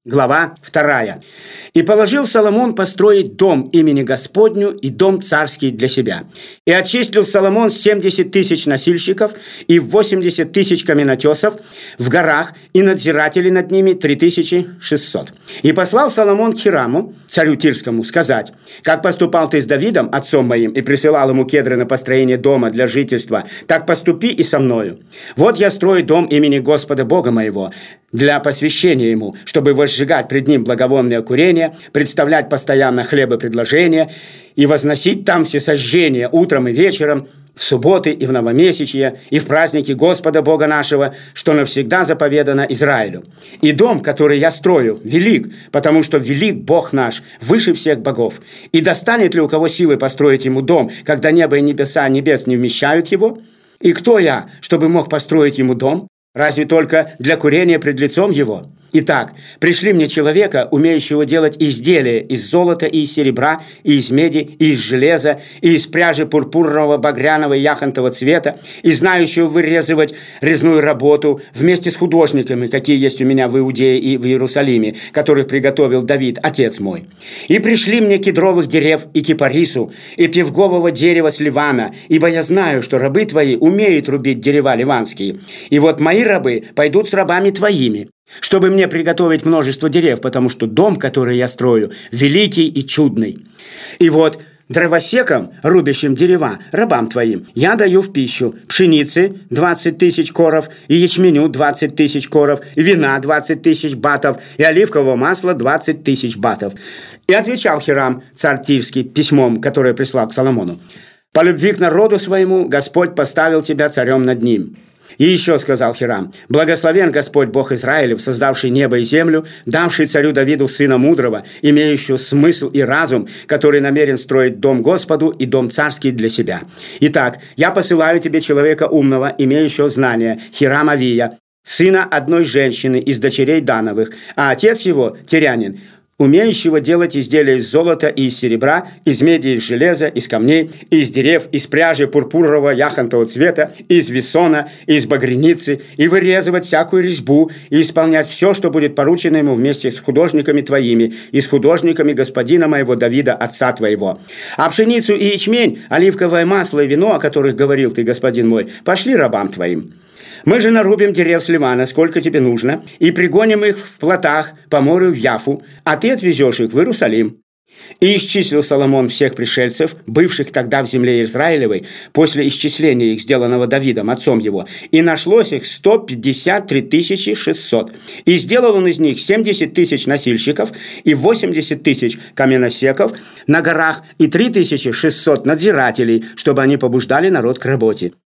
Глава 2. «И положил Соломон построить дом имени Господню и дом царский для себя. И отчислил Соломон 70 тысяч носильщиков и 80 тысяч каменотесов в горах, и надзирателей над ними 3600. И послал Соломон к Хираму, царю Тирскому, сказать: как поступал ты с Давидом, отцом моим, и присылал ему кедры на построение дома для жительства, так поступи и со мною. Вот я строю дом имени Господа Бога моего, для посвящения ему, чтобы возжигать пред ним благовонное курение, представлять постоянно хлебопредложения и возносить там всесожжения утром и вечером, в субботы и в новомесячье, и в праздники Господа Бога нашего, что навсегда заповедано Израилю. И дом, который я строю, велик, потому что велик Бог наш, выше всех богов. И достанет ли у кого силы построить ему дом, когда небо и небеса небес не вмещают его? И кто я, чтобы мог построить ему дом? Разве только для курения пред лицом его? Итак, пришли мне человека, умеющего делать изделия из золота и из серебра, и из меди, и из железа, и из пряжи пурпурного, багряного и яхонтового цвета, и знающего вырезывать резную работу вместе с художниками, какие есть у меня в Иудее и в Иерусалиме, которых приготовил Давид, отец мой. И пришли мне кедровых дерев и кипарису, и пивгового дерева с Ливана, ибо я знаю, что рабы твои умеют рубить дерева ливанские. И вот мои рабы пойдут с рабами твоими, чтобы мне приготовить множество дерев, потому что дом, который я строю, великий и чудный. И вот дровосекам, рубящим дерева, рабам твоим, я даю в пищу пшеницы 20 тысяч коров, и ячменю 20 тысяч коров, и вина 20 тысяч батов, и оливкового масла 20 тысяч батов». И отвечал Хирам, царь Тирский, письмом, которое прислал к Соломону: «По любви к народу своему Господь поставил тебя царем над ним». И еще сказал Хирам: «Благословен Господь Бог Израилев, создавший небо и землю, давший царю Давиду сына мудрого, имеющего смысл и разум, который намерен строить дом Господу и дом царский для себя. Итак, я посылаю тебе человека умного, имеющего знания, Хирам Авия, сына одной женщины из дочерей Дановых, а отец его, тирянин, умеющего делать изделия из золота и из серебра, из меди, из железа, из камней, из дерев, из пряжи пурпурового яхонтового цвета, из весона, из багряницы, и вырезывать всякую резьбу, и исполнять все, что будет поручено ему вместе с художниками твоими, и с художниками господина моего Давида, отца твоего. А пшеницу и ячмень, оливковое масло и вино, о которых говорил ты, господин мой, пошли рабам твоим. Мы же нарубим дерев с Ливана, сколько тебе нужно, и пригоним их в плотах по морю в Яфу, а ты отвезешь их в Иерусалим». И исчислил Соломон всех пришельцев, бывших тогда в земле Израилевой, после исчисления их, сделанного Давидом, отцом его, и нашлось их 153 600. И сделал он из них 70 тысяч носильщиков и 80 тысяч каменосеков на горах и 3600 надзирателей, чтобы они побуждали народ к работе.